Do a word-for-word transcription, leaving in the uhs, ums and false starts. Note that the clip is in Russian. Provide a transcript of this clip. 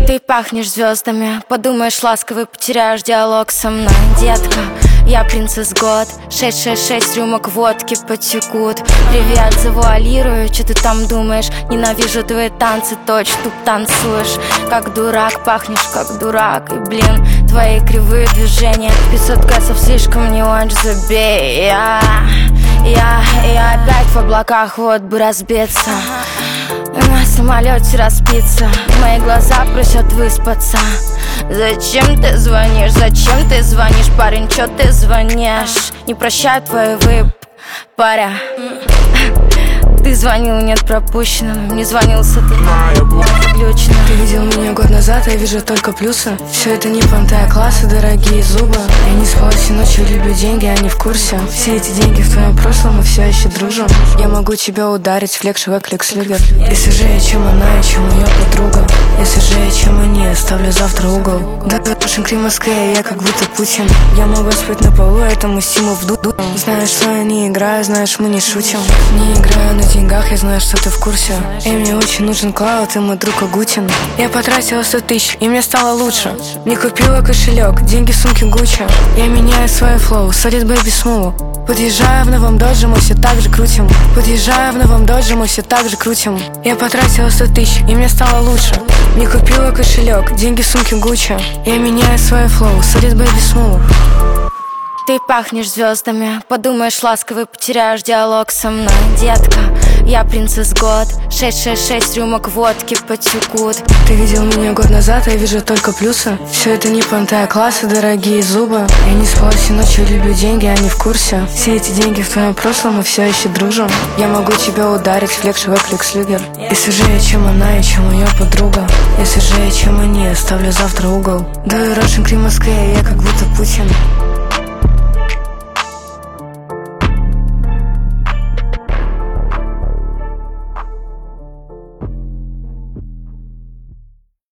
Ты пахнешь звездами, подумаешь ласковый, потеряешь диалог со мной, детка. Я принцесс год, шесть шесть шесть рюмок водки потекут. Привет, завуалирую, что ты там думаешь? Ненавижу твои танцы, точь, туп танцуешь. Как дурак, пахнешь как дурак. И блин, твои кривые движения пятьсот кэсов слишком не очень, забей. Я, я, я опять в облаках, вот бы разбиться. На самолете распиться, мои глаза просят выспаться. Зачем ты звонишь, зачем ты звонишь, парень, чё ты звонишь? Не прощаю твои вып, паря. Ты звонил, нет пропущенного, не звонил с этой выключено. Ты видел меня год назад, я вижу только плюсы. Все это не понты, а классы, дорогие зубы. Я не спала всю ночь, люблю деньги, а не в курсе. Все эти деньги в твоем прошлом, мы все еще дружим. Я могу тебя ударить, флекс, швек, лекс, лигер. Если же я чем она, и чем ее подруга. Если же я чем они, оставлю завтра угол. Да, Russian Cream Moscow, я как будто Путин. Я могу спать на полу, этому стимул в дуду. Знаешь, что я не играю, знаешь, мы не шутим. Не играю на деньгах, я знаю, что ты в курсе. И мне очень нужен клауд, и мой друг Агутин. Я потратила сто тысяч, и мне стало лучше. Не купила кошелек, деньги в сумке Гуччи. Я меняю свой флоу, солид бэйби смулу. Подъезжаю в новом додже, мы все так же крутим. Подъезжаю в новом додже, мы все так же крутим. Я потратила сто тысяч, и мне стало лучше. Не купила кошелек, деньги в сумке Гуччи. Я меняю свой флоу, солид бэйби смулу. Ты пахнешь звездами, подумаешь ласковый, потеряешь диалог со мной, детка. Я принцесс год, шесть шесть шесть рюмок водки потекут. Ты видел меня год назад, я вижу только плюсы. Все это не понты, а классы, дорогие зубы. Я не спала всю ночь, я люблю деньги, а не в курсе. Все эти деньги в твоем прошлом, мы все еще дружим. Я могу тебя ударить, флекс, швек, лекс, лигер. Если же я чем она, и чем ее подруга. Если же я чем они, оставлю завтра угол. Да, Russian Cream Moscow, я как будто Путин.